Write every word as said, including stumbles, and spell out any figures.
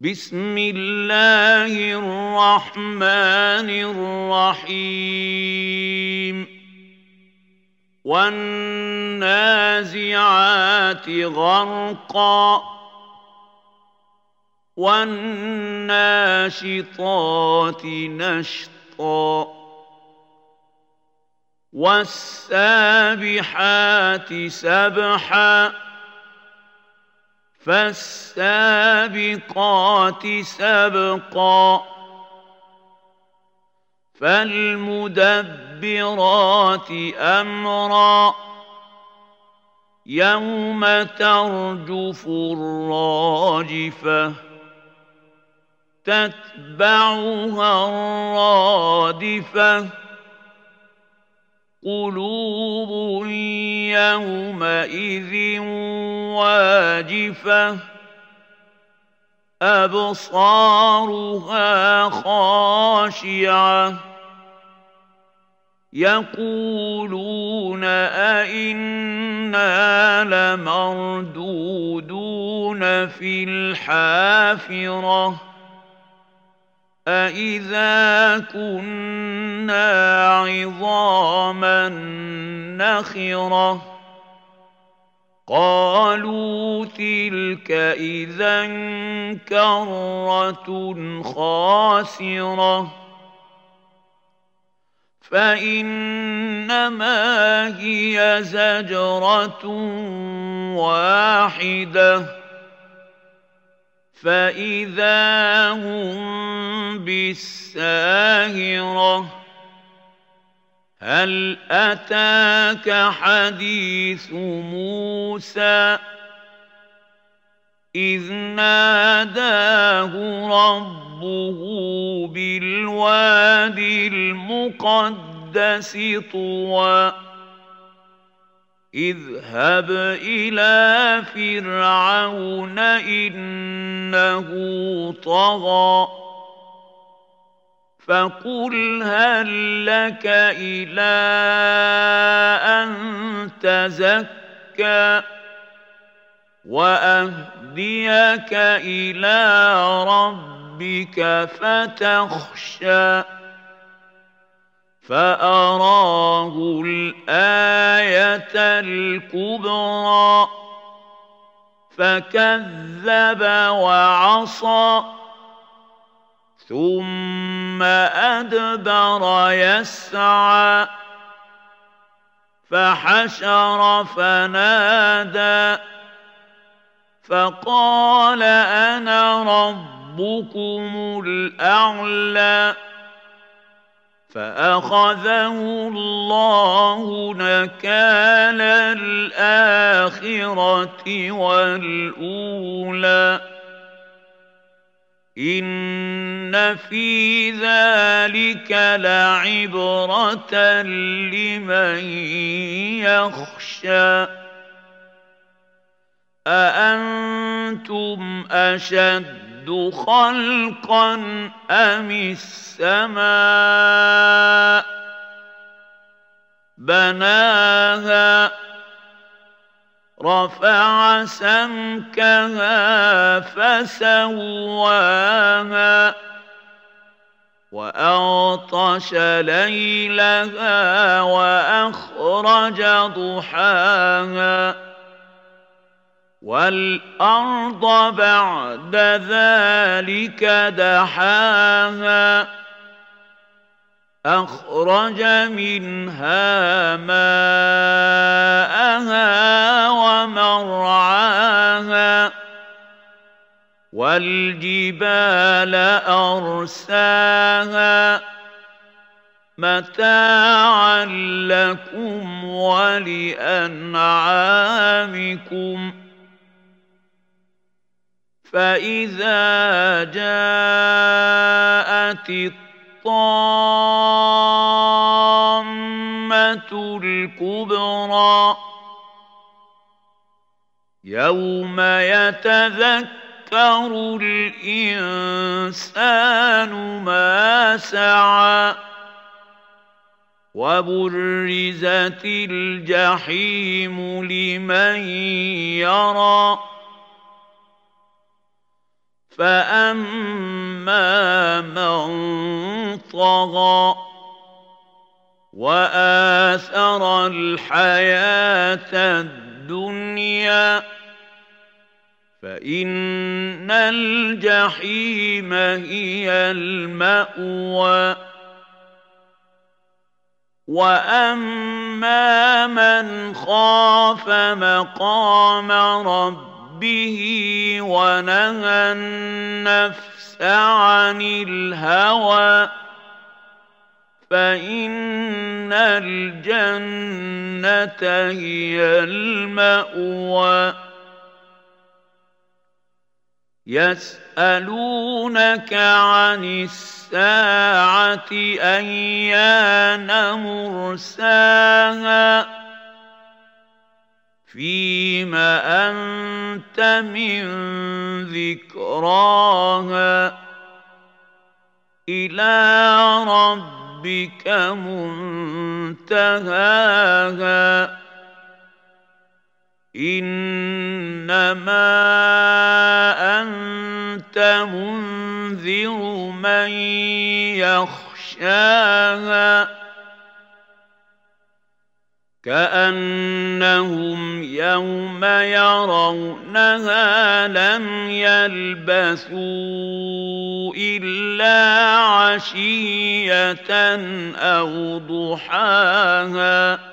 بسم الله الرحمن الرحيم والنازعات غرقا والناشطات نشطا والسابحات سبحا فالسابقات سبقا فالمدبرات أمرا يوم ترجف الراجفة تتبعها الرادفة قلوب يومئذ واجفة أبصارها خاشعة يقولون أئنا لمردودون في الحافرة أإذا كنا عظاما نخرة قالوا تلك إذا كرة خاسرة فإنما هي زجرة واحدة فإذا هم بالساهرة هل أتاك حديث موسى إذ ناداه ربه بالوادي المقدس طوى اذهب إلى فرعون إنه طغى فقل هل لك إلى أن تزكى وأهديك إلى ربك فتخشى فأراه الآية الكبرى فكذب وعصى ثم أدبر يسعى فحشر فنادى فقال أنا ربكم الأعلى فأخذه الله نكال الآخرة والأولى إن في ذلك لعبرة لمن يخشى أأنتم أشد خلقا أم السماء بناها رفع سمكها فسواها وأغطش ليلها وأخرج ضحاها والأرض بعد ذلك دحاها أخرج منها ماءها ومرعاها والجبال أرساها متاعا لكم ولأنعامكم فإذا جاءت الطامة الكبرى يوم يتذكر الإنسان ما سعى وبرزت الجحيم لمن يرى فأما من طغى وآثر الحياة الدنيا فإن الجحيم هي المأوى وأما من خاف مقام ربه ونهى النفس عن الهوى فإن الجنة هي المأوى يسألونك عن الساعة أيان مرساها فيم أنت من ذكراها إلى ربك منتهاها إنما أنت منذر من يخشاها كأنهم يوم يرونها لم يلبثوا إلا عشية أو ضحاها